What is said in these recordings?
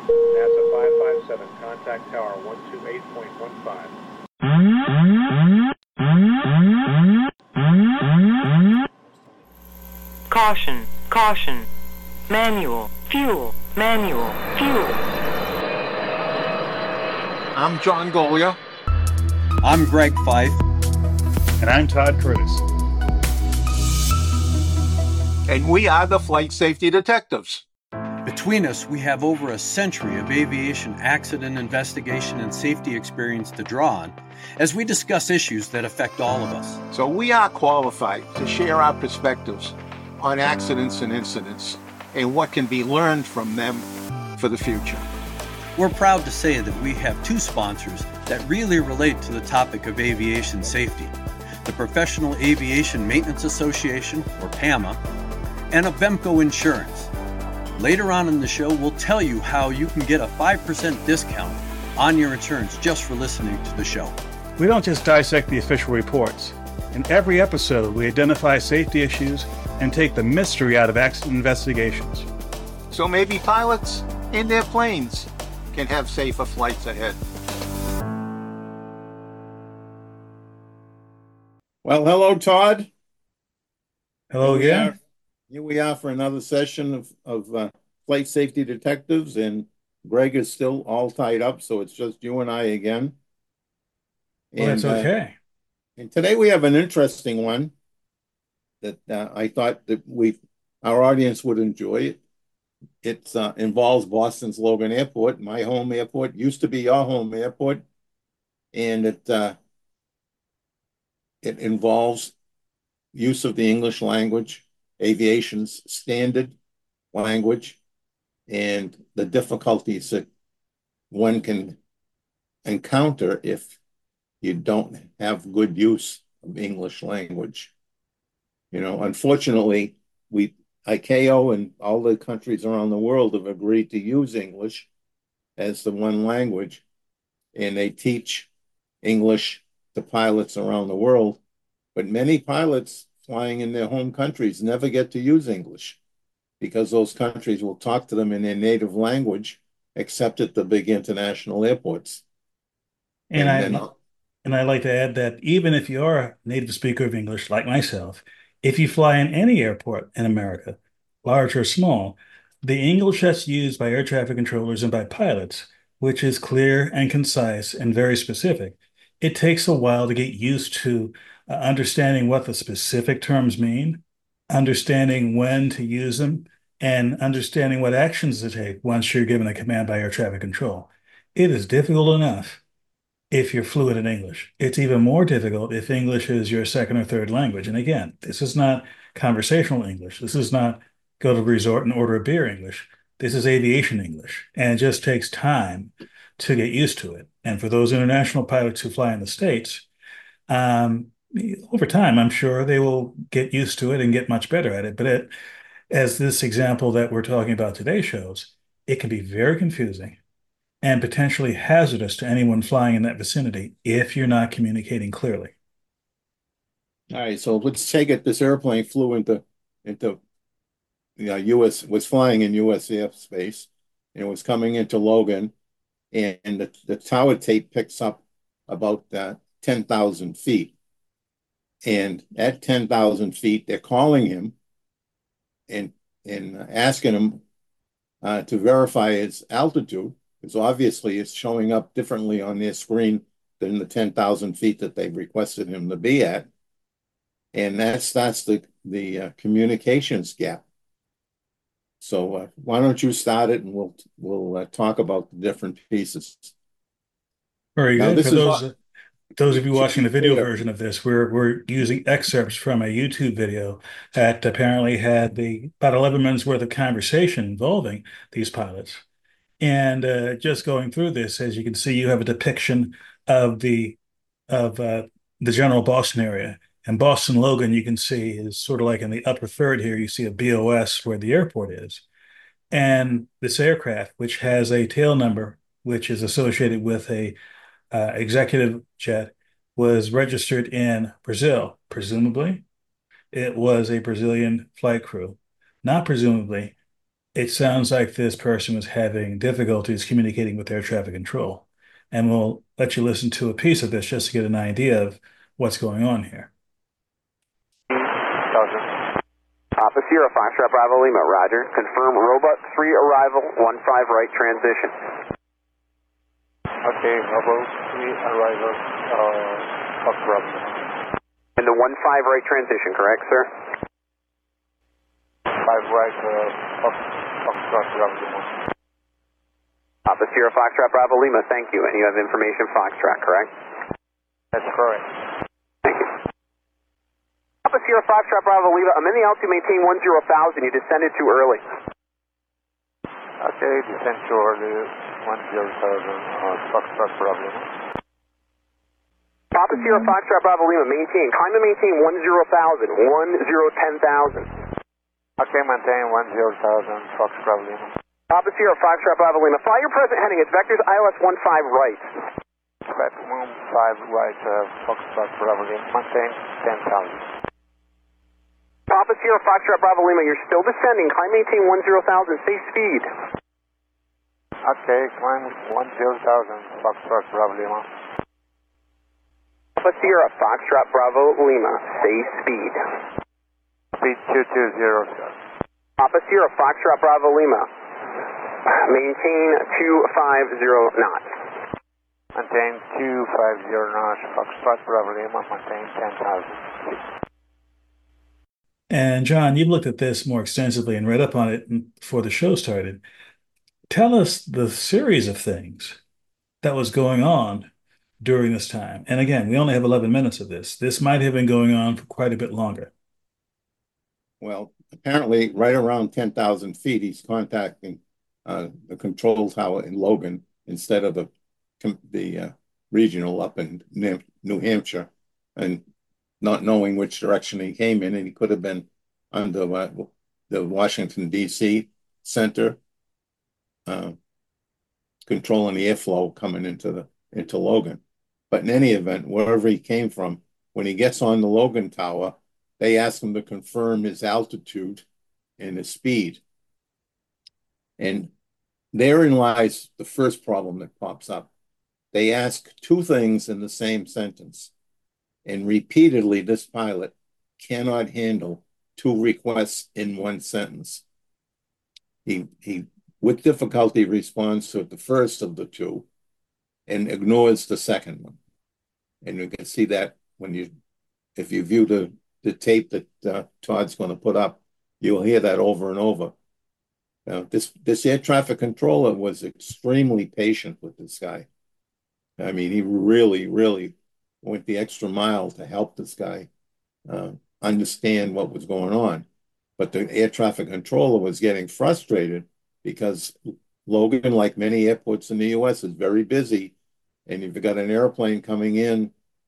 NASA 557, contact tower 128.15. Caution, caution. Manual, fuel, manual, fuel. I'm John Golia. I'm Greg Fife. And I'm Todd Curtis. And we are the Flight Safety Detectives. Between us, we have over a century of aviation accident investigation and safety experience to draw on as we discuss issues that affect all of us. So we are qualified to share our perspectives on accidents and incidents and what can be learned from them for the future. We're proud to say that we have two sponsors that really relate to the topic of aviation safety: the Professional Aviation Maintenance Association, or PAMA, and Avemco Insurance. Later on in the show, we'll tell you how you can get a 5% discount on your insurance just for listening to the show. We don't just dissect the official reports. In every episode, we identify safety issues and take the mystery out of accident investigations. So maybe pilots and their planes can have safer flights ahead. Well, hello, Todd. Hello again. Here we are for another session of Flight Safety Detectives, and Greg is still all tied up, so it's just you and I again. Well, that's okay. And today we have an interesting one that I thought that our audience would enjoy. It involves Boston's Logan Airport, my home airport. Used to be your home airport, and it involves use of the English language, aviation's standard language, and the difficulties that one can encounter if you don't have good use of English language. You know, unfortunately, ICAO and all the countries around the world have agreed to use English as the one language, and they teach English to pilots around the world. But many pilots flying in their home countries never get to use English because those countries will talk to them in their native language, except at the big international airports. And I'd like to add that even if you're a native speaker of English, like myself, if you fly in any airport in America, large or small, the English that's used by air traffic controllers and by pilots, which is clear and concise and very specific, it takes a while to get used to understanding what the specific terms mean, understanding when to use them, and understanding what actions to take once you're given a command by air traffic control. It is difficult enough if you're fluent in English. It's even more difficult if English is your second or third language. And again, this is not conversational English. This is not go to the resort and order a beer English. This is aviation English. And it just takes time to get used to it. And for those international pilots who fly in the States, over time, I'm sure they will get used to it and get much better at it. But as this example that we're talking about today shows, it can be very confusing and potentially hazardous to anyone flying in that vicinity if you're not communicating clearly. All right, so let's take it. This airplane flew into U.S. was flying in U.S. airspace, and it was coming into Logan, and the tower tape picks up about 10,000 feet. And at 10,000 feet, they're calling him and asking him to verify his altitude, because obviously it's showing up differently on their screen than the 10,000 feet that they've requested him to be at. And that's the communications gap. So why don't you start it, and we'll talk about the different pieces. Very Now, good. For those of you watching the video version of this, we're using excerpts from a YouTube video that apparently had about 11 minutes worth of conversation involving these pilots. And just going through this, as you can see, you have a depiction of the general Boston area. And Boston Logan, you can see, is sort of like in the upper third here. You see a BOS where the airport is. And this aircraft, which has a tail number, which is associated with a executive jet, was registered in Brazil. Presumably, it was a Brazilian flight crew. Not presumably, it sounds like this person was having difficulties communicating with air traffic control. And we'll let you listen to a piece of this just to get an idea of what's going on here. Papa Sierra, Foxtrot Bravo Lima, roger. Confirm Robot 3 arrival, 15 right transition. Okay, Robot 3 arrival, Foxtrot. And the 15 right transition, correct, sir? 5 right, Foxtrot Bravo Lima. Papa Sierra, Foxtrot Bravo Lima, thank you. And you have information Foxtrot, correct? That's correct. Thank you. Papa Sierra, Foxtrot Bravo Lima, I'm in the altitude, maintain 10,000. You descended too early. Okay, descend to early, 10,000, Foxtrot Bravo Lima. Papa Sierra, Foxtrot Bravo Lima, maintain, climb and maintain 10,000, 10,000,000. Okay, maintain 10,000, Fox Bravo Lima. Papa Sierra, Foxtrot Bravo Lima, fly your present heading, it's vectors ILS 15 right. Maximum 5 right, Foxtrot Bravo Lima, maintain 10,000. Papa Sierra, Foxtrot Bravo Lima, you're still descending, climb maintain 10,000, stay speed. Okay, climb 10,000, Foxtrot Bravo Lima. Papa Sierra, Foxtrot Bravo Lima, stay speed. Speed 220, sir. Papa Sierra, Foxtrot Bravo Lima, maintain 250 knots. Maintain 250 knots, Foxtrot Bravo Lima, maintain 10,000 feet. And John, you've looked at this more extensively and read up on it before the show started. Tell us the series of things that was going on during this time. And again, we only have 11 minutes of this. This might have been going on for quite a bit longer. Well, apparently right around 10,000 feet, he's contacting the control tower in Logan instead of the regional up in New Hampshire, and not knowing which direction he came in, and he could have been under the Washington, D.C. center, controlling the airflow coming into Logan. But in any event, wherever he came from, when he gets on the Logan tower, they ask him to confirm his altitude and his speed. And therein lies the first problem that pops up. They ask two things in the same sentence. And repeatedly, this pilot cannot handle two requests in one sentence. He with difficulty responds to the first of the two and ignores the second one. And you can see that if you view the tape that Todd's going to put up, you'll hear that over and over. Now, this air traffic controller was extremely patient with this guy. I mean, he really, really went the extra mile to help this guy understand what was going on. But the air traffic controller was getting frustrated because Logan, like many airports in the U.S., is very busy. And if you've got an airplane coming in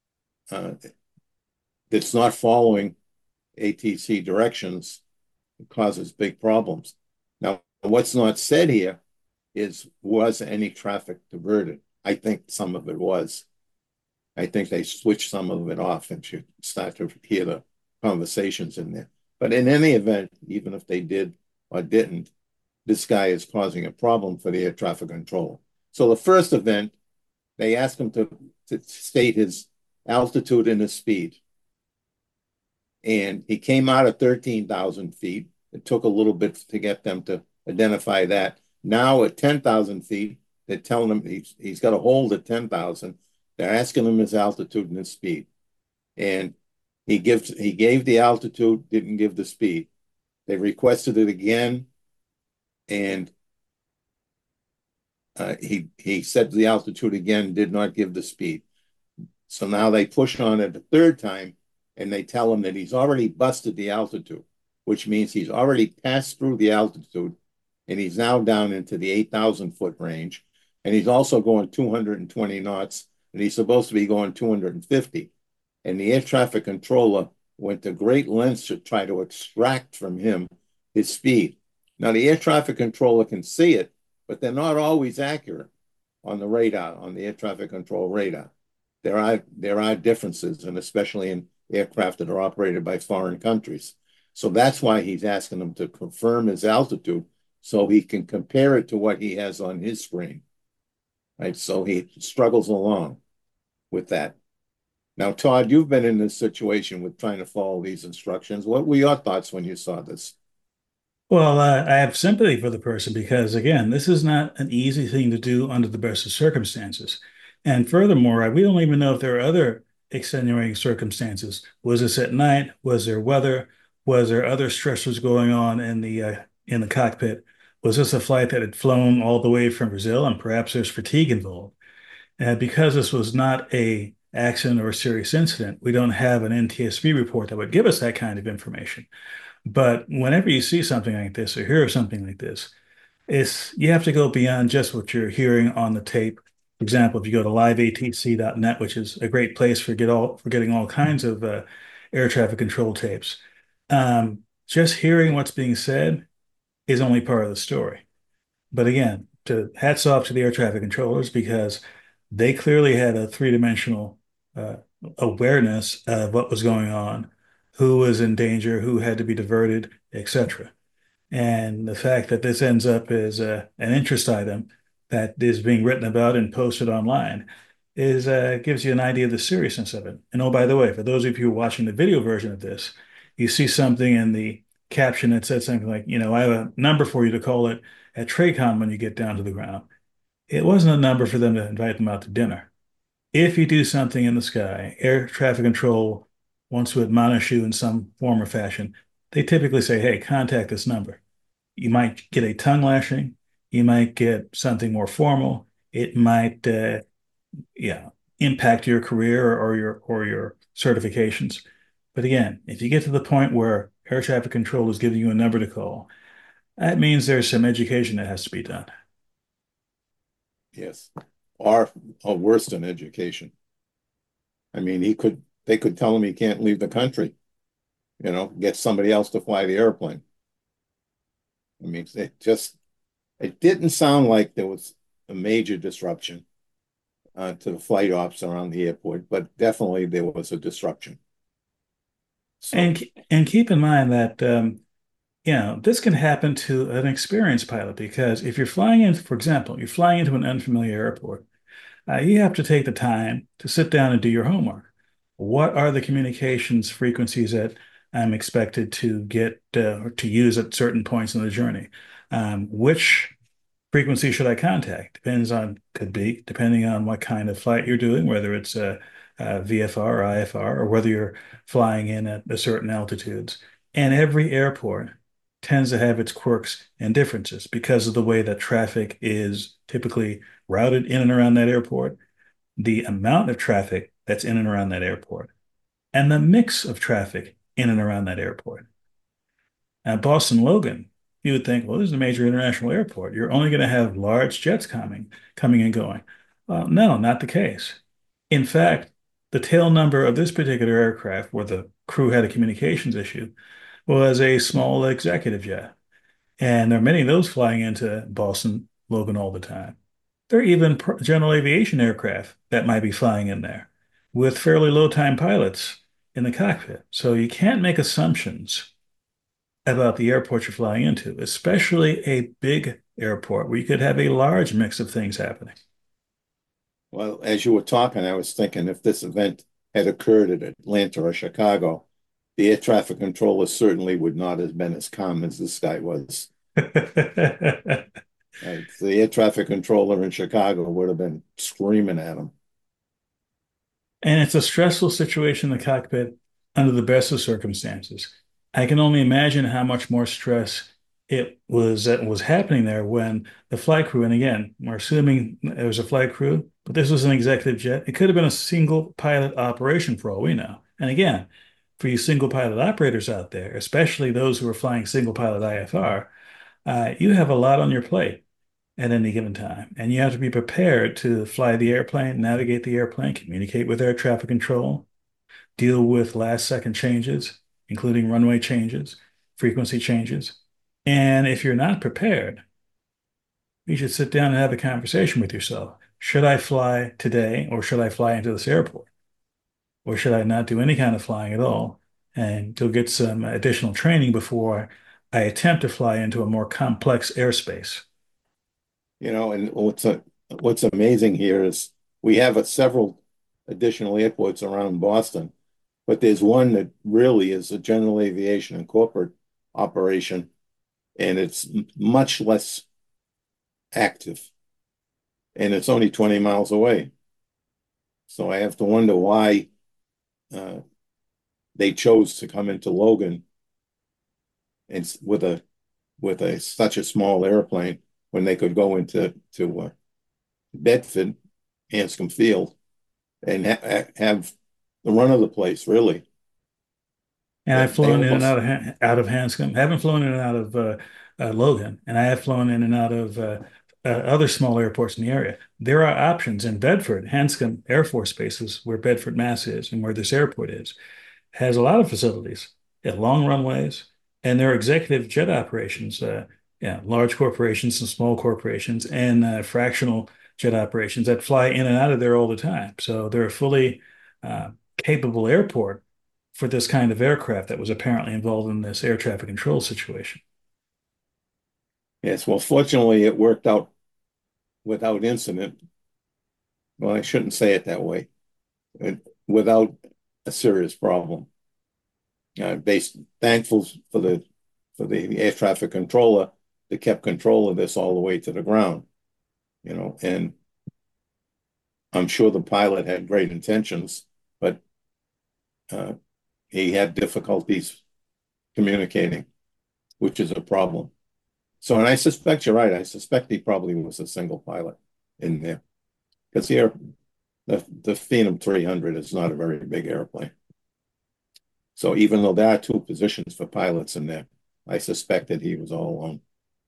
that's not following ATC directions, it causes big problems. Now, what's not said here is, was any traffic diverted? I think some of it was. I think they switched some of it off and should start to hear the conversations in there. But in any event, even if they did or didn't, this guy is causing a problem for the air traffic control. So the first event, they asked him to state his altitude and his speed. And he came out at 13,000 feet. It took a little bit to get them to identify that. Now at 10,000 feet, they're telling him he's got to hold at 10,000. They're asking him his altitude and his speed. And he gave the altitude, didn't give the speed. They requested it again, and he said the altitude again, did not give the speed. So now they push on it a third time, and they tell him that he's already busted the altitude, which means he's already passed through the altitude, and he's now down into the 8,000-foot range. And he's also going 220 knots, and he's supposed to be going 250. And the air traffic controller went to great lengths to try to extract from him his speed. Now, the air traffic controller can see it, but they're not always accurate on the radar, on the air traffic control radar. There are differences, and especially in aircraft that are operated by foreign countries. So that's why he's asking them to confirm his altitude so he can compare it to what he has on his screen. Right? So he struggles along with that. Now, Todd, you've been in this situation with trying to follow these instructions. What were your thoughts when you saw this? Well, I have sympathy for the person because, again, this is not an easy thing to do under the best of circumstances. And furthermore, we don't even know if there are other extenuating circumstances. Was this at night? Was there weather? Was there other stressors going on in the cockpit? Was this a flight that had flown all the way from Brazil, and perhaps there's fatigue involved? And because this was not a accident or a serious incident, we don't have an NTSB report that would give us that kind of information. But whenever you see something like this or hear something like this, you have to go beyond just what you're hearing on the tape. For example, if you go to liveatc.net, which is a great place for getting all kinds of air traffic control tapes, just hearing what's being said is only part of the story. But again, hats off to the air traffic controllers because they clearly had a three-dimensional awareness of what was going on, who was in danger, who had to be diverted, etc. And the fact that this ends up as an interest item that is being written about and posted online gives you an idea of the seriousness of it. And oh, by the way, for those of you watching the video version of this, you see something in the caption that said something like, I have a number for you to call it at TRACON when you get down to the ground. It wasn't a number for them to invite them out to dinner. If you do something in the sky, air traffic control wants to admonish you in some form or fashion. They typically say, hey, contact this number. You might get a tongue lashing. You might get something more formal. It might impact your career or your certifications. But again, if you get to the point where air traffic control is giving you a number to call, that means there's some education that has to be done. Yes, or worse than education. I mean, they could tell him he can't leave the country, get somebody else to fly the airplane. I mean, it didn't sound like there was a major disruption to the flight ops around the airport, but definitely there was a disruption. So, and keep in mind that this can happen to an experienced pilot because if you're flying in, for example, you're flying into an unfamiliar airport, you have to take the time to sit down and do your homework. What are the communications frequencies that I'm expected to get or to use at certain points in the journey? Which frequency should I contact? Depending on what kind of flight you're doing, whether it's a VFR or IFR, or whether you're flying in at a certain altitudes. And every airport tends to have its quirks and differences because of the way that traffic is typically routed in and around that airport, the amount of traffic that's in and around that airport, and the mix of traffic in and around that airport. Now, Boston Logan, you would think, well, this is a major international airport. You're only going to have large jets coming and going. No, not the case. In fact, the tail number of this particular aircraft, where the crew had a communications issue, was a small executive jet. And there are many of those flying into Boston Logan all the time. There are even general aviation aircraft that might be flying in there with fairly low-time pilots in the cockpit. So you can't make assumptions about the airport you're flying into, especially a big airport where you could have a large mix of things happening. Well, as you were talking, I was thinking if this event had occurred at Atlanta or Chicago, the air traffic controller certainly would not have been as calm as this guy was. Right. The air traffic controller in Chicago would have been screaming at him. And it's a stressful situation in the cockpit under the best of circumstances. I can only imagine how much more stress it was happening there when the flight crew, and again, we're assuming it was a flight crew, but this was an executive jet. It could have been a single pilot operation for all we know. And again, for you single pilot operators out there, especially those who are flying single pilot IFR, you have a lot on your plate at any given time. And you have to be prepared to fly the airplane, navigate the airplane, communicate with air traffic control, deal with last second changes, including runway changes, frequency changes. And if you're not prepared, you should sit down and have a conversation with yourself. Should I fly today or should I fly into this airport? Or should I not do any kind of flying at all and go get some additional training before I attempt to fly into a more complex airspace. And what's amazing here is we have several additional airports around Boston, but there's one that really is a general aviation and corporate operation, and it's much less active, and it's only 20 miles away. So I have to wonder why they chose to come into Logan and with such a small airplane when they could go into Bedford, Hanscom Field, and have the run of the place, really. And I've flown in and out of Hanscom. I haven't flown in and out of Logan, and I have flown in and out of other small airports in the area. There are options in Bedford. Hanscom Air Force Base is where Bedford, Mass. Is, and where this airport is. Has a lot of facilities, long runways, and there are executive jet operations. Large corporations and small corporations, and fractional jet operations that fly in and out of there all the time. So they're a fully capable airport for this kind of aircraft that was apparently involved in this air traffic control situation. Yes, well, fortunately, it worked out without incident. Well, I shouldn't say it that way. Without a serious problem. Thankful for the air traffic controller that kept control of this all the way to the ground. And I'm sure the pilot had great intentions, but he had difficulties communicating, which is a problem. So, and I suspect you're right. I suspect he probably was a single pilot in there, because here the Phenom 300 is not a very big airplane. So even though there are two positions for pilots in there, I suspect that he was all alone.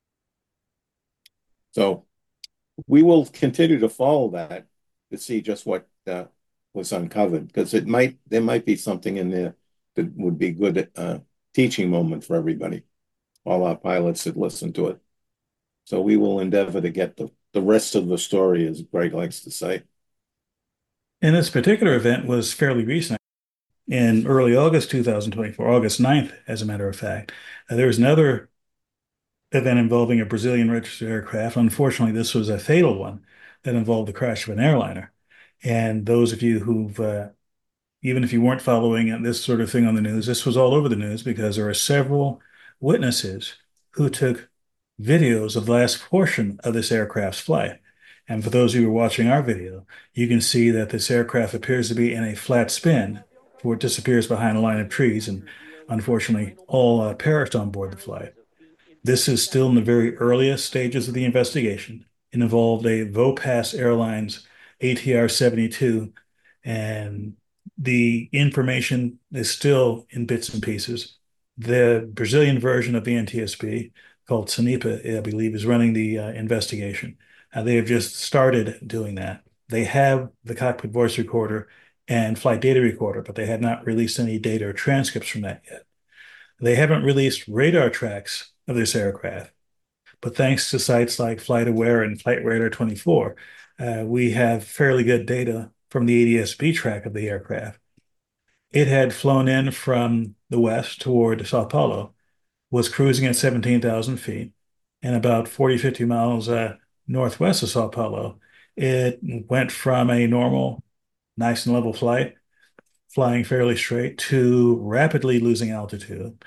So we will continue to follow that to see just what was uncovered, because there might be something in there that would be good teaching moment for everybody, all our pilots that listen to it. So we will endeavor to get the rest of the story, as Greg likes to say. And this particular event was fairly recent. In early August 2024, August 9th, as a matter of fact, there was another event involving a Brazilian registered aircraft. Unfortunately, this was a fatal one that involved the crash of an airliner. And those of you who've, even if you weren't following this sort of thing on the news, this was all over the news because there are several witnesses who took videos of the last portion of this aircraft's flight. And for those of you who are watching our video, you can see that this aircraft appears to be in a flat spin before it disappears behind a line of trees, and unfortunately, all perished on board the flight. This is still in the very earliest stages of the investigation. It involved a Vopas Airlines ATR 72, and the information is still in bits and pieces. The Brazilian version of the NTSB, called SANIPA, I believe, is running the investigation. They have just started doing that. They have the cockpit voice recorder and flight data recorder, but they had not released any data or transcripts from that yet. They haven't released radar tracks of this aircraft, but thanks to sites like FlightAware and Flight Radar 24, we have fairly good data from the ADS-B track of the aircraft. It had flown in from the west toward Sao Paulo, was cruising at 17,000 feet, and about 40, 50 miles northwest of Sao Paulo, it went from a normal, nice and level flight, flying fairly straight, to rapidly losing altitude.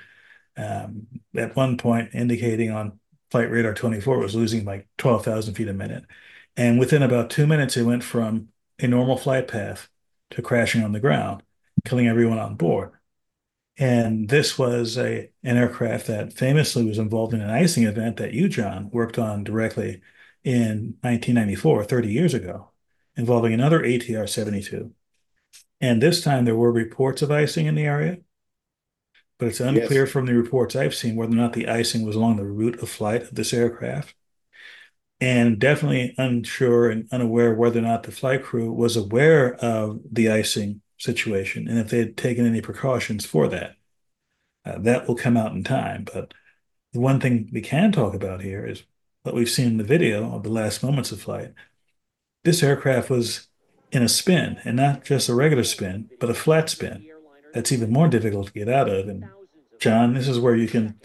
At one point, indicating on Flight Radar 24, it was losing like 12,000 feet a minute. And within about 2 minutes, it went from a normal flight path to crashing on the ground, killing everyone on board. And this was an aircraft that famously was involved in an icing event that you, John, worked on directly in 1994, 30 years ago, involving another ATR 72. And this time there were reports of icing in the area, but it's unclear from the reports I've seen whether or not the icing was along the route of flight of this aircraft. And definitely unsure and unaware whether or not the flight crew was aware of the icing situation and if they had taken any precautions for that. That will come out in time. But the one thing we can talk about here is what we've seen in the video of the last moments of flight. This aircraft was in a spin, and not just a regular spin, but a flat spin. That's even more difficult to get out of. And John, this is where you can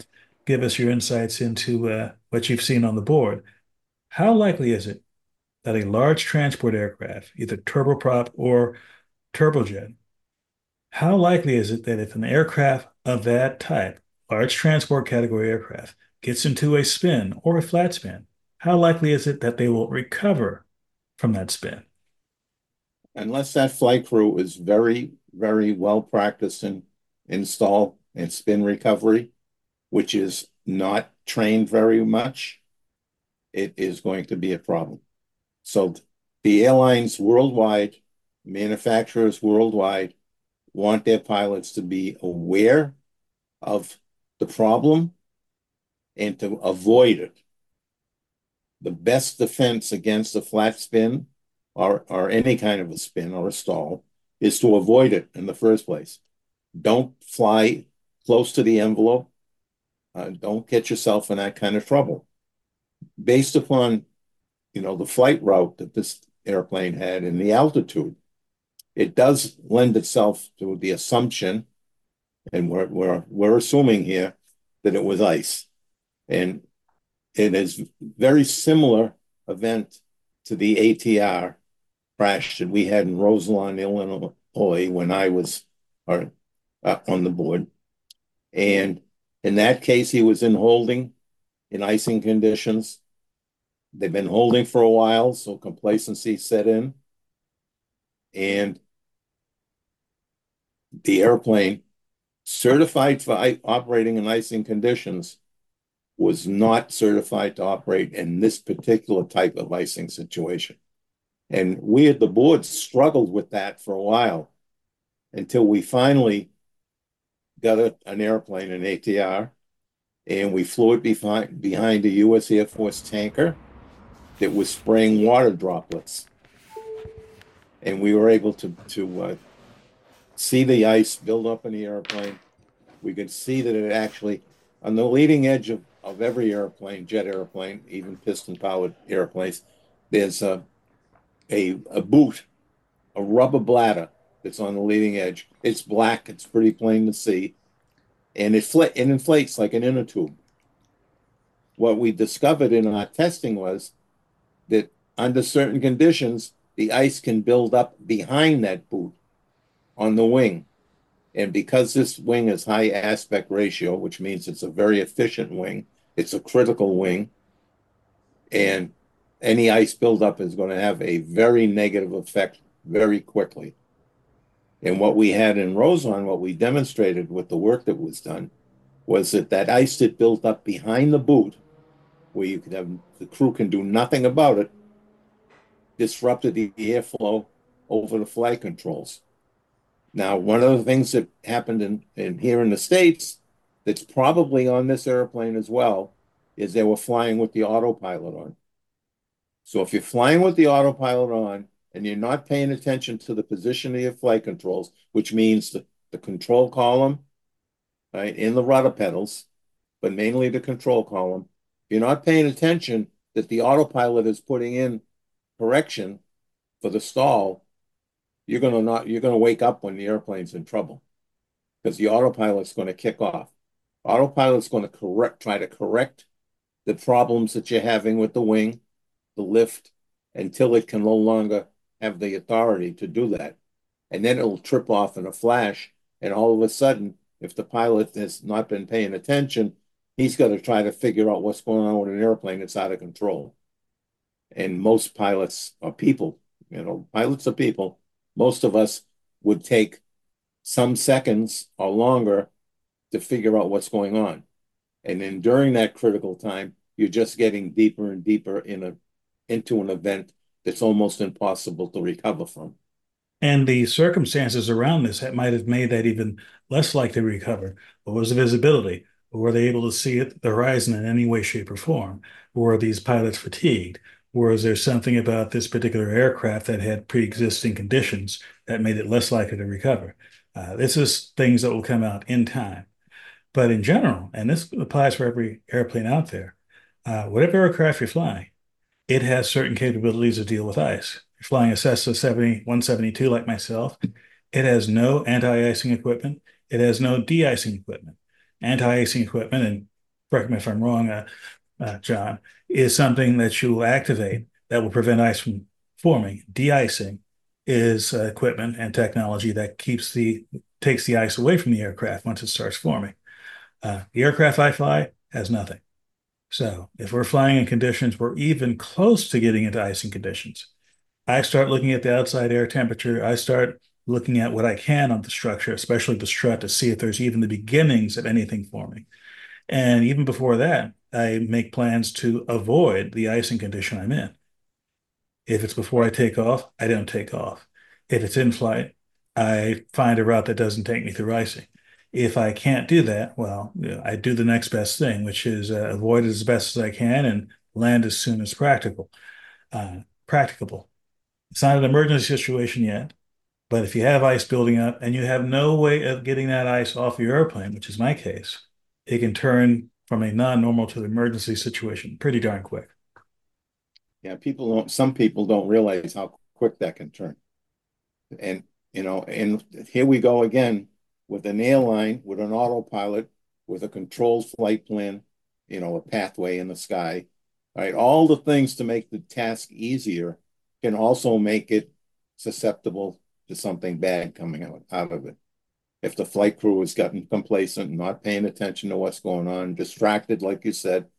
give us your insights into what you've seen on the board. How likely is it that a large transport aircraft, either turboprop or turbojet, how likely is it that if an aircraft of that type, large transport category aircraft, gets into a spin or a flat spin, how likely is it that they will recover from that spin? Unless that flight crew is very, very well practiced in install and spin recovery, which is not trained very much, it is going to be a problem. So the airlines worldwide, manufacturers worldwide, want their pilots to be aware of the problem and to avoid it. The best defense against a flat spin or any kind of a spin or a stall is to avoid it in the first place. Don't fly close to the envelope. Don't get yourself in that kind of trouble. Based upon, the flight route that this airplane had and the altitude, it does lend itself to the assumption, and we're assuming here that it was ice. And it is very similar event to the ATR crash that we had in Roselawn, Illinois, when I was on the board. And in that case, he was in holding in icing conditions. They've been holding for a while, so complacency set in. And the airplane, certified for operating in icing conditions, was not certified to operate in this particular type of icing situation. And we at the board struggled with that for a while until we finally got an airplane, an ATR, and we flew it behind a U.S. Air Force tanker that was spraying water droplets. And we were able to see the ice build up in the airplane. We could see that it actually, on the leading edge of every airplane, jet airplane, even piston-powered airplanes, there's a boot, a rubber bladder that's on the leading edge. It's black. It's pretty plain to see. And it inflates like an inner tube. What we discovered in our testing was that under certain conditions, the ice can build up behind that boot on the wing. And because this wing is high aspect ratio, which means it's a very efficient wing, it's a critical wing, and any ice buildup is going to have a very negative effect very quickly. And what we had in Roselawn, what we demonstrated with the work that was done, was that ice that built up behind the boot, where you could have the crew can do nothing about it, disrupted the airflow over the flight controls. Now, one of the things that happened in here in the States that's probably on this airplane as well is they were flying with the autopilot on. So if you're flying with the autopilot on and you're not paying attention to the position of your flight controls, which means the control column, right, in the rudder pedals, but mainly the control column, you're not paying attention that the autopilot is putting in correction for the stall, you're gonna wake up when the airplane's in trouble, because the autopilot's going to kick off. Autopilot's going to try to correct the problems that you're having with the wing, the lift, until it can no longer have the authority to do that. And then it'll trip off in a flash, and all of a sudden, if the pilot has not been paying attention, he's got to try to figure out what's going on with an airplane that's out of control. And most pilots are people, pilots are people. Most of us would take some seconds or longer to figure out what's going on. And then during that critical time, you're just getting deeper and deeper into an event that's almost impossible to recover from. And the circumstances around this that might have made that even less likely to recover. What was the visibility? Were they able to see the horizon in any way, shape, or form? Were these pilots fatigued? Was there something about this particular aircraft that had pre-existing conditions that made it less likely to recover? This is things that will come out in time. But in general, and this applies for every airplane out there, whatever aircraft you're flying, it has certain capabilities to deal with ice. You're flying a Cessna 172 like myself, it has no anti-icing equipment. It has no de-icing equipment. Anti-icing equipment, and correct me if I'm wrong, John, is something that you will activate that will prevent ice from forming. De-icing is equipment and technology that takes the ice away from the aircraft once it starts forming. The aircraft I fly has nothing. So if we're flying in conditions we're even close to getting into icing conditions, I start looking at the outside air temperature. I start looking at what I can on the structure, especially the strut, to see if there's even the beginnings of anything forming. And even before that, I make plans to avoid the icing condition I'm in. If it's before I take off, I don't take off. If it's in flight, I find a route that doesn't take me through icing. If I can't do that, well, I do the next best thing, which is avoid it as best as I can and land as soon as practicable. It's not an emergency situation yet, but if you have ice building up and you have no way of getting that ice off your airplane, which is my case, it can turn from a non-normal to an emergency situation pretty darn quick. Yeah, some people don't realize how quick that can turn. And, and here we go again with an airline, with an autopilot, with a controlled flight plan, a pathway in the sky, right? All the things to make the task easier can also make it susceptible to something bad coming out of it. If the flight crew has gotten complacent, not paying attention to what's going on, distracted, like you said,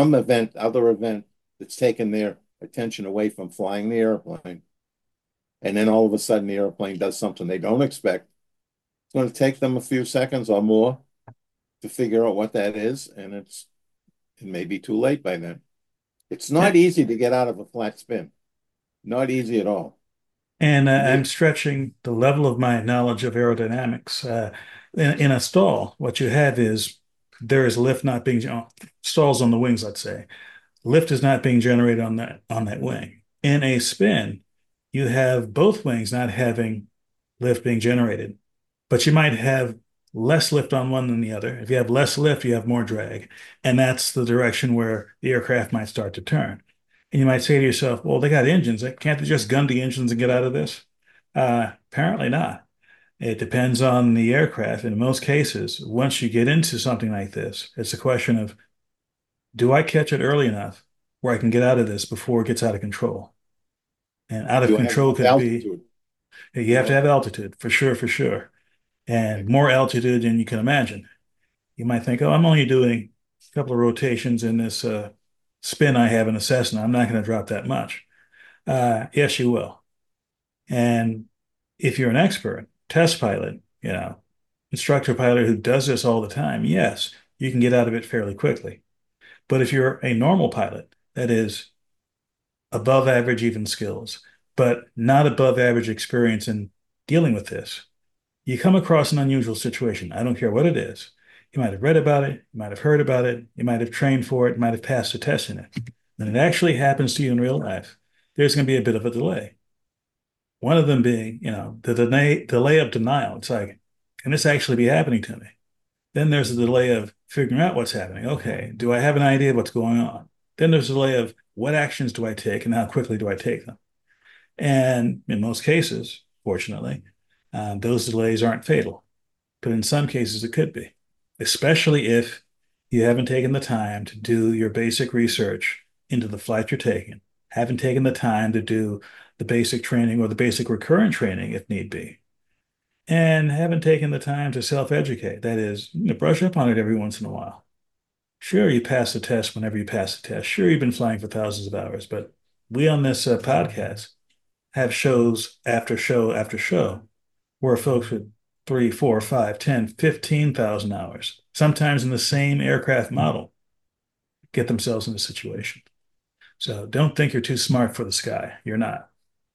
other event that's taken their attention away from flying the airplane, and then all of a sudden the airplane does something they don't expect, it's going to take them a few seconds or more to figure out what that is, and it may be too late by then. It's not easy to get out of a flat spin. Not easy at all. And I'm stretching the level of my knowledge of aerodynamics. In a stall, what you have is there is lift not being stalls on the wings, let's say. Lift is not being generated on that wing. In a spin, you have both wings not having lift being generated, but you might have less lift on one than the other. If you have less lift, you have more drag, and that's the direction where the aircraft might start to turn. And you might say to yourself, well, they got engines. Can't they just gun the engines and get out of this? Apparently not. It depends on the aircraft. In most cases, once you get into something like this, it's a question of, do I catch it early enough where I can get out of this before it gets out of control? And out of control could be, you have to have altitude, for sure. And more altitude than you can imagine. You might think, oh, I'm only doing a couple of rotations in this spin I have in a Cessna. I'm not going to drop that much. Yes, you will. And if you're an expert, test pilot, instructor pilot who does this all the time, yes, you can get out of it fairly quickly. But if you're a normal pilot, that is above average even skills, but not above average experience in dealing with this, you come across an unusual situation. I don't care what it is. You might have read about it, you might have heard about it, you might have trained for it, you might have passed a test in it. When it actually happens to you in real life, there's going to be a bit of a delay. One of them being, the delay of denial. It's like, can this actually be happening to me? Then there's a delay of figuring out what's happening. Okay, do I have an idea of what's going on? Then there's a delay of what actions do I take and how quickly do I take them? And in most cases, fortunately, those delays aren't fatal. But in some cases, it could be, especially if you haven't taken the time to do your basic research into the flight you're taking, haven't taken the time to do the basic training or the basic recurrent training if need be, and haven't taken the time to self-educate. That is, brush up on it every once in a while. Sure, you pass the test whenever you pass the test. Sure, you've been flying for thousands of hours, but we on this podcast have shows after show after show where folks with 3, 4, 5, 10, 15,000 hours, sometimes in the same aircraft model, get themselves in a situation. So don't think you're too smart for the sky. You're not.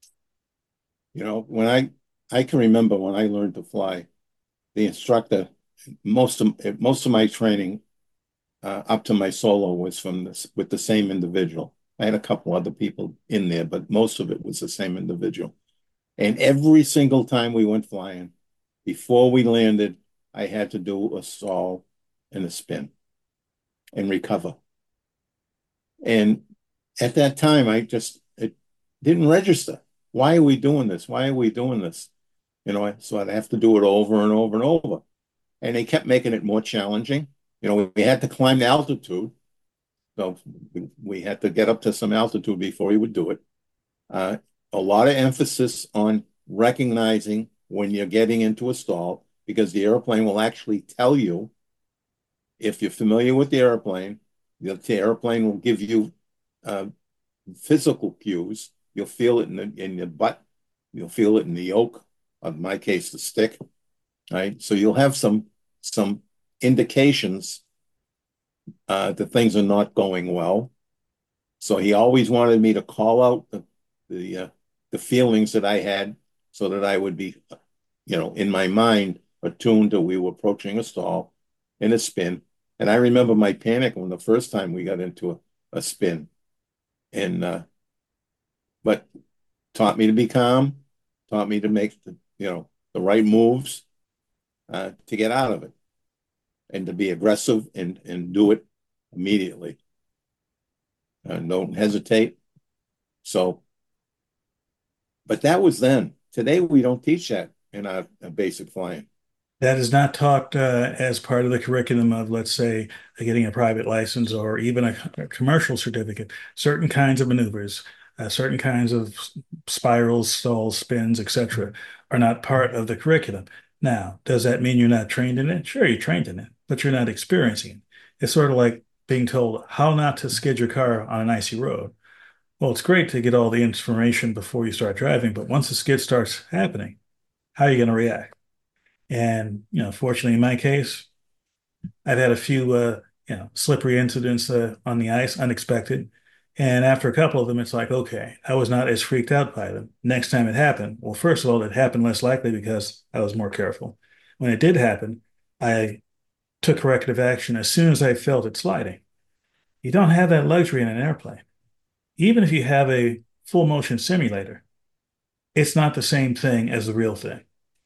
When I can remember when I learned to fly, the instructor, most of my training up to my solo was with the same individual. I had a couple other people in there, but most of it was the same individual. And every single time we went flying, before we landed, I had to do a stall and a spin and recover. And at that time, it didn't register. Why are we doing this? Why are we doing this? So I'd have to do it over and over and over. And they kept making it more challenging. we had to climb the altitude. So we had to get up to some altitude before we would do it. A lot of emphasis on recognizing when you're getting into a stall, because the airplane will actually tell you, if you're familiar with the airplane will give you physical cues. You'll feel it in your butt. You'll feel it in the yoke, in my case, the stick, right? So you'll have some indications that things are not going well. So he always wanted me to call out the feelings that I had, so that I would be, in my mind, attuned to we were approaching a stall in a spin. And I remember my panic when the first time we got into a spin, but taught me to be calm, taught me to make the right moves to get out of it, and to be aggressive and do it immediately. Don't hesitate. So, but that was then. Today, we don't teach that in our basic flying. That is not taught as part of the curriculum of, let's say, getting a private license or even a commercial certificate. Certain kinds of maneuvers, certain kinds of spirals, stalls, spins, etc., are not part of the curriculum. Now, does that mean you're not trained in it? Sure, you're trained in it, but you're not experiencing it. It's sort of like being told how not to skid your car on an icy road. Well, it's great to get all the information before you start driving, but once the skid starts happening, how are you going to react? And, fortunately, in my case, I've had a few, slippery incidents on the ice, unexpected. And after a couple of them, it's like, okay, I was not as freaked out by them. Next time it happened, well, first of all, it happened less likely because I was more careful. When it did happen, I took corrective action as soon as I felt it sliding. You don't have that luxury in an airplane. Even if you have a full motion simulator, it's not the same thing as the real thing.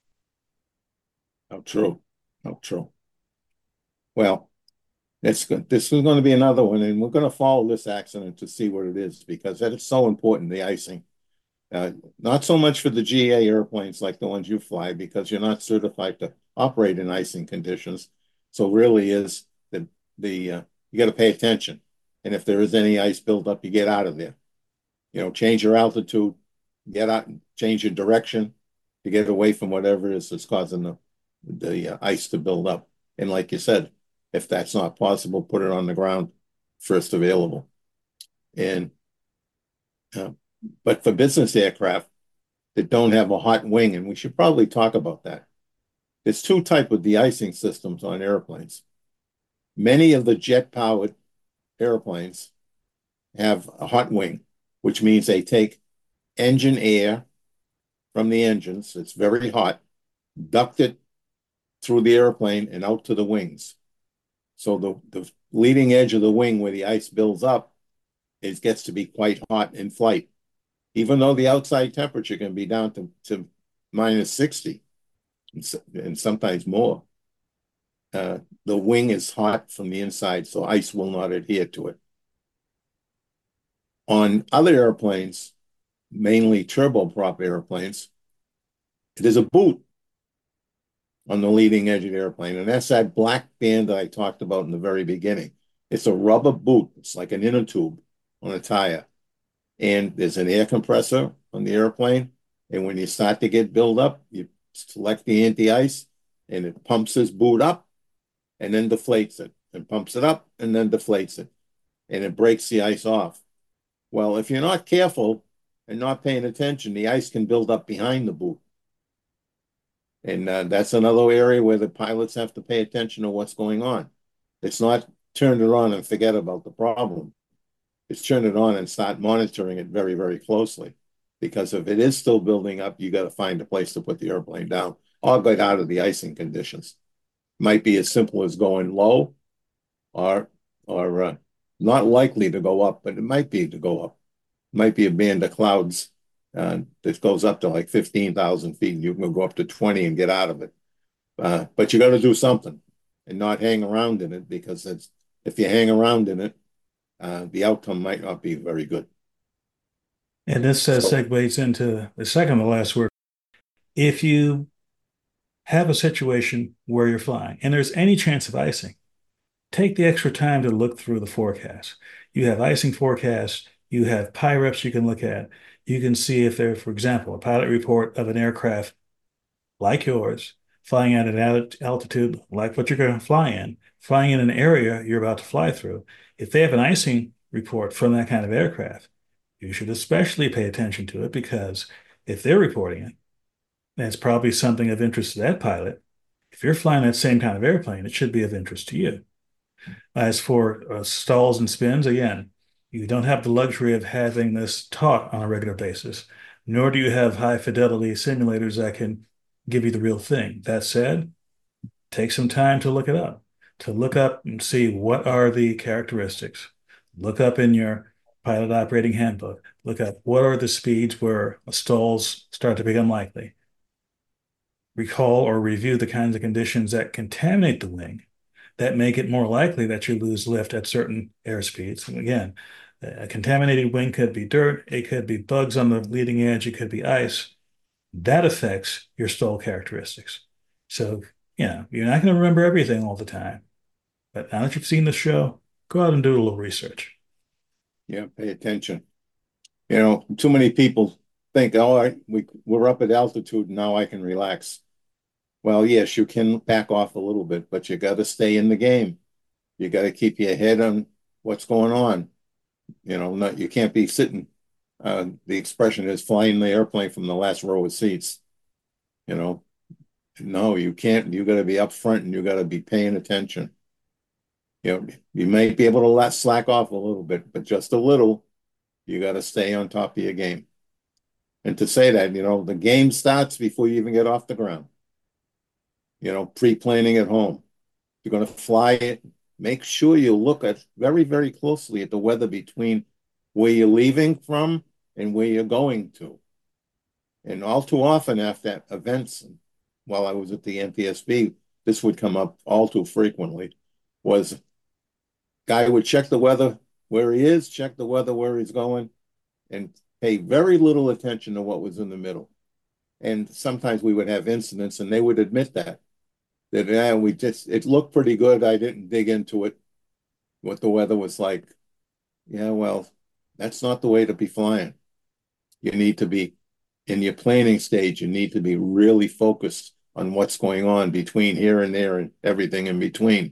Oh, true. Oh, true. Well, this is going to be another one, and we're going to follow this accident to see what it is, because that is so important, the icing. Not so much for the GA airplanes like the ones you fly, because you're not certified to operate in icing conditions. So really is you got to pay attention. And if there is any ice buildup, you get out of there. Change your altitude, get out, change your direction to get away from whatever it is that's causing the ice to build up. And like you said, if that's not possible, put it on the ground first available. And but for business aircraft that don't have a hot wing, and we should probably talk about that. There's two types of de-icing systems on airplanes. Many of the jet-powered airplanes have a hot wing, which means they take engine air from the engines. It's very hot, duct it through the airplane and out to the wings. So the leading edge of the wing where the ice builds up, it gets to be quite hot in flight. Even though the outside temperature can be down to minus 60 and sometimes more, the wing is hot from the inside, so ice will not adhere to it. On other airplanes, mainly turboprop airplanes, there's a boot on the leading edge of the airplane, and that's that black band that I talked about in the very beginning. It's a rubber boot. It's like an inner tube on a tire. And there's an air compressor on the airplane, and when you start to get build up, you select the anti-ice, and it pumps this boot up and then deflates it, and pumps it up and then deflates it, and it breaks the ice off. Well, if you're not careful and not paying attention, the ice can build up behind the boot. And that's another area where the pilots have to pay attention to what's going on. It's not turn it on and forget about the problem. It's turn it on and start monitoring it very, very closely. Because if it is still building up, you got to find a place to put the airplane down or get out of the icing conditions. Might be as simple as going low or not likely to go up, but it might be to go up. It might be a band of clouds that goes up to like 15,000 feet, and you can go up to 20 and get out of it. But you got to do something and not hang around in it, because if you hang around in it, the outcome might not be very good. And this segues into the second to last word. If you have a situation where you're flying and there's any chance of icing, take the extra time to look through the forecast. You have icing forecasts, you have PIREPs you can look at. You can see if there, for example, a pilot report of an aircraft like yours, flying at an altitude like what you're going to fly in, flying in an area you're about to fly through. If they have an icing report from that kind of aircraft, you should especially pay attention to it, because if they're reporting it, then it's probably something of interest to that pilot. If you're flying that same kind of airplane, it should be of interest to you. As for stalls and spins, again, you don't have the luxury of having this taught on a regular basis, nor do you have high fidelity simulators that can give you the real thing. That said, take some time to look it up, to look up and see what are the characteristics. Look up in your pilot operating handbook. Look up what are the speeds where stalls start to become likely. Recall or review the kinds of conditions that contaminate the wing that make it more likely that you lose lift at certain airspeeds. And again, a contaminated wing could be dirt, it could be bugs on the leading edge, it could be ice. That affects your stall characteristics. So, you're not going to remember everything all the time. But now that you've seen the show, go out and do a little research. Yeah, pay attention. Too many people think, all right, we're up at altitude, now I can relax. Well, yes, you can back off a little bit, but you got to stay in the game. You got to keep your head on what's going on. You can't be sitting. The expression is flying the airplane from the last row of seats. No, you can't. You got to be up front and you got to be paying attention. You may be able to let slack off a little bit, but just a little. You got to stay on top of your game. And to say that, the game starts before you even get off the ground. Pre-planning at home. You're going to fly it. Make sure you look at very, very closely at the weather between where you're leaving from and where you're going to. And all too often after events, while I was at the NTSB, this would come up all too frequently, was guy would check the weather where he is, check the weather where he's going, and pay very little attention to what was in the middle. And sometimes we would have incidents, and they would admit that it looked pretty good. I didn't dig into it, what the weather was like. Yeah, well, that's not the way to be flying. You need to be in your planning stage. You need to be really focused on what's going on between here and there and everything in between.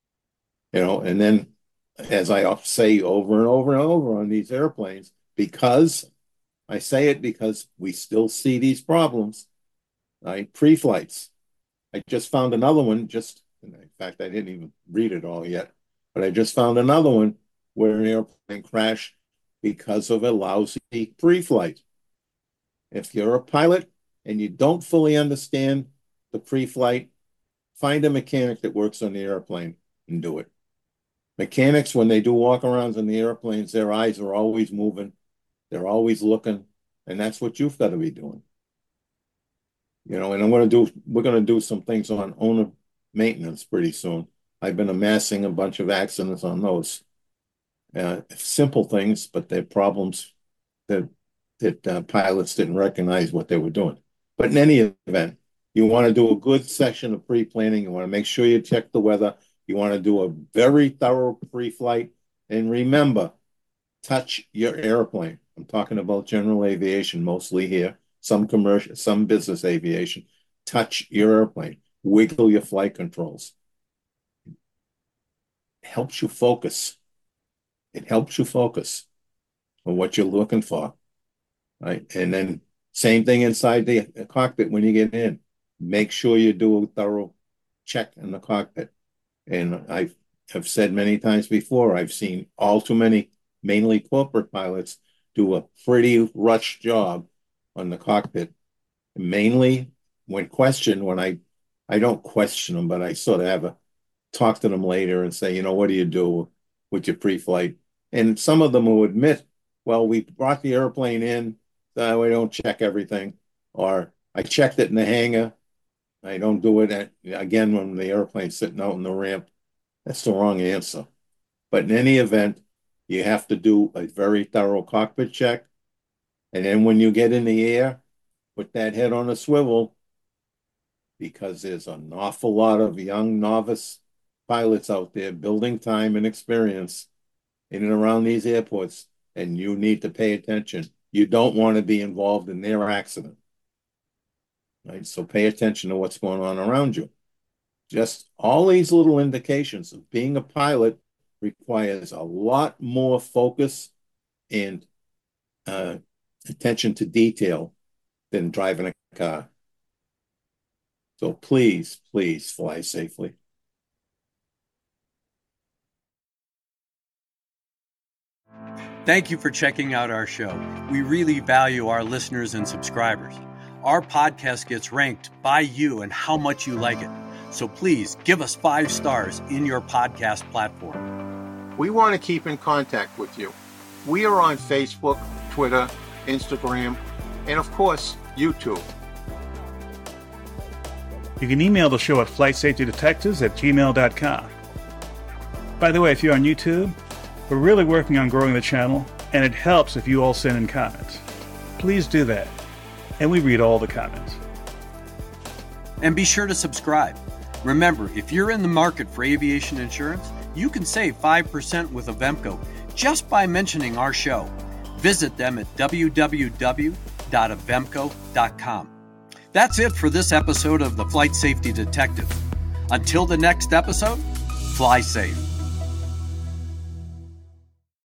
And then, as I say over and over and over on these airplanes, because I say it because we still see these problems, right? Pre-flights. I just found another one, in fact, I didn't even read it all yet, but I just found another one where an airplane crashed because of a lousy pre-flight. If you're a pilot and you don't fully understand the pre-flight, find a mechanic that works on the airplane and do it. Mechanics, when they do walk-arounds in the airplanes, their eyes are always moving. They're always looking, and that's what you've got to be doing. And we're going to do some things on owner maintenance pretty soon. I've been amassing a bunch of accidents on those. Simple things, but they're problems that pilots didn't recognize what they were doing. But in any event, you want to do a good session of pre-planning. You want to make sure you check the weather. You want to do a very thorough pre-flight. And remember, touch your airplane. I'm talking about general aviation mostly here. Some commercial, some business aviation. Touch your airplane. Wiggle your flight controls. It helps you focus. It helps you focus on what you're looking for, right? And then same thing inside the cockpit when you get in. Make sure you do a thorough check in the cockpit. And I have said many times before, I've seen all too many, mainly corporate pilots, do a pretty rushed job on the cockpit. Mainly when questioned, I don't question them, but I sort of have a talk to them later and say, what do you do with your pre-flight? And some of them will admit, well, we brought the airplane in, so we don't check everything. Or I checked it in the hangar. I don't do it again when the airplane's sitting out in the ramp. That's the wrong answer. But in any event, you have to do a very thorough cockpit check. And then when you get in the air, put that head on a swivel, because there's an awful lot of young novice pilots out there building time and experience in and around these airports, and you need to pay attention. You don't want to be involved in their accident. Right? So pay attention to what's going on around you. Just all these little indications of being a pilot requires a lot more focus and attention to detail than driving a car. So please, please fly safely. Thank you for checking out our show. We really value our listeners and subscribers. Our podcast gets ranked by you and how much you like it. So please give us 5 stars in your podcast platform. We want to keep in contact with you. We are on Facebook, Twitter, Instagram, and of course, YouTube. You can email the show at flightsafetydetectives@gmail.com. By the way, if you're on YouTube, we're really working on growing the channel, and it helps if you all send in comments. Please do that, and we read all the comments. And be sure to subscribe. Remember, if you're in the market for aviation insurance, you can save 5% with Avemco just by mentioning our show. Visit them at www.avemco.com. That's it for this episode of the Flight Safety Detective. Until the next episode, fly safe.